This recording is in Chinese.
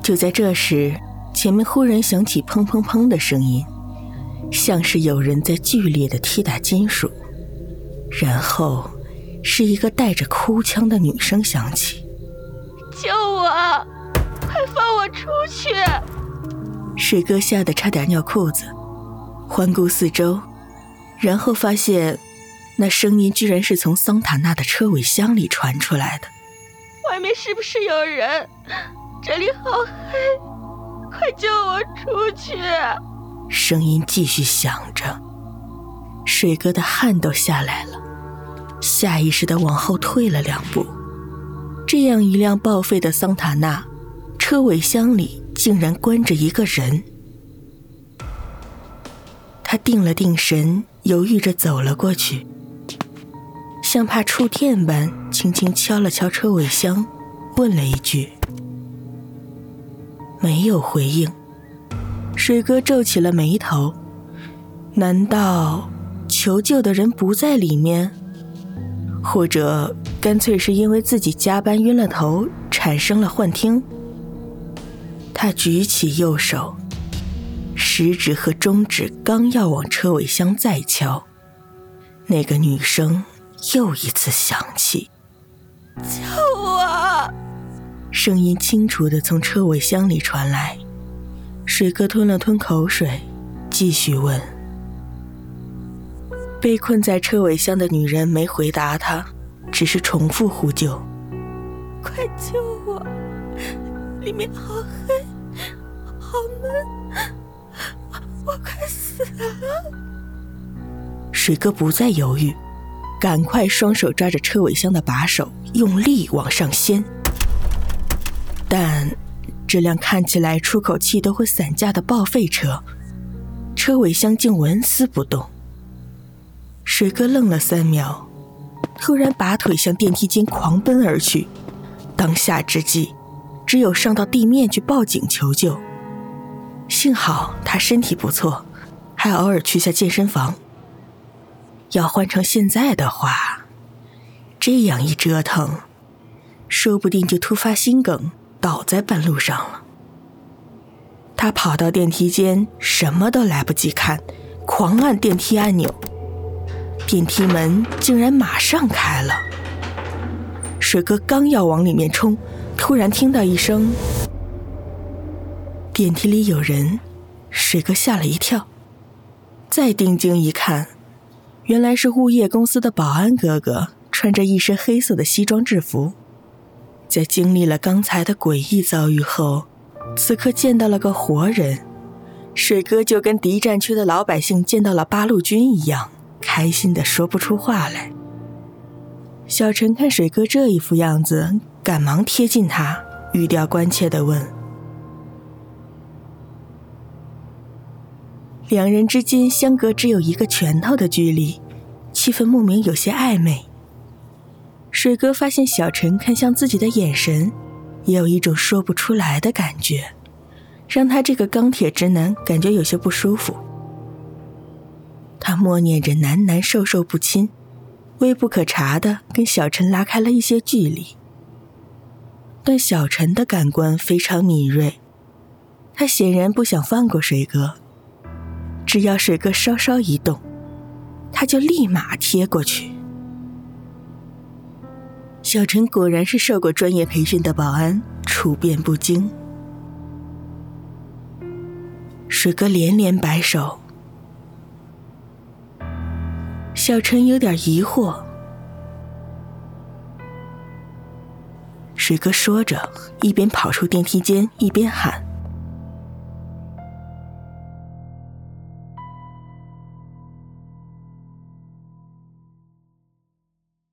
就在这时，前面忽然响起砰砰砰的声音，像是有人在剧烈地踢打金属，然后是一个带着哭腔的女声响起： 救我，快放我出去！ 水哥吓得差点尿裤子，环顾四周，然后发现那声音居然是从桑塔纳的车尾箱里传出来的。 外面是不是有人？这里好黑，快救我出去！ 声音继续响着，水哥的汗都下来了，下意识地往后退了2步。这样一辆报废的桑塔纳，车尾箱里竟然关着一个人。他定了定神，犹豫着走了过去，像怕触电般轻轻敲了敲车尾箱，问了一句。没有回应。水哥皱起了眉头，难道求救的人不在里面？或者干脆是因为自己加班晕了头，产生了幻听？他举起右手，食指和中指刚要往车尾箱再敲，那个女声又一次响起： 救我！ 声音清楚地从车尾箱里传来。水哥吞了吞口水，继续问。被困在车尾箱的女人没回答他，只是重复呼救： 快救我，里面好黑好闷，我快死了！ 水哥不再犹豫，赶快双手抓着车尾箱的把手，用力往上掀。但这辆看起来出口气都会散架的报废车，车尾箱竟纹丝不动。水哥愣了3秒，突然拔腿向电梯间狂奔而去，当下之际只有上到地面去报警求救。幸好他身体不错，还偶尔去下健身房。要换成现在的话，这样一折腾，说不定就突发心梗倒在半路上了。他跑到电梯间，什么都来不及看，狂按电梯按钮，电梯门竟然马上开了。水哥刚要往里面冲，突然听到一声电梯里有人，水哥吓了一跳，再定睛一看，原来是物业公司的保安哥哥，穿着一身黑色的西装制服。在经历了刚才的诡异遭遇后，此刻见到了个活人，水哥就跟敌占区的老百姓见到了八路军一样，开心地说不出话来。小陈看水哥这一副样子，赶忙贴近他，语调关切地问。两人之间相隔只有1个拳头的距离，气氛莫名有些暧昧。水哥发现小陈看向自己的眼神，也有一种说不出来的感觉，让他这个钢铁直男感觉有些不舒服。他默念着男男授受不亲，微不可察地跟小陈拉开了一些距离。但小陈的感官非常敏锐，他显然不想放过水哥，只要水哥稍稍一动，他就立马贴过去。小陈果然是受过专业培训的保安，处变不惊。水哥连连摆手。小陈有点疑惑。水哥说着，一边跑出电梯间，一边喊：